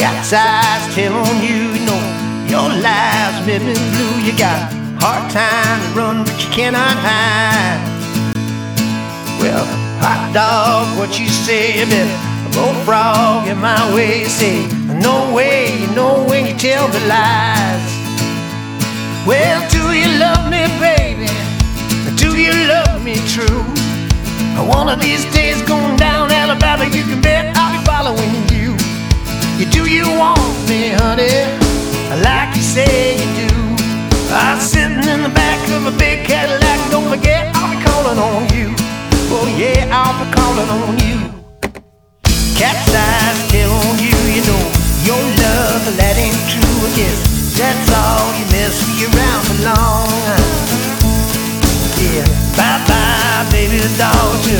Cat's eyes tell on you, you know your life's been blue. You got a hard time to run, but you cannot hide. Well, hot dog, what you say? You better bullfrog in my way. Say no way, you know when you tell the lies. Well, do you love me, baby? Do you love me true? One of these days going down Alabama, you can bet I'll be following you. Do you want me, honey, like you say you do? I'm sitting in the back of a big Cadillac. Don't forget, I'll be calling on you. Oh yeah, I'll be calling on you. Cat's eyes tell on you, you know your love, that ain't true. I guess that's all you mess me around for long. Yeah, bye-bye, baby doll.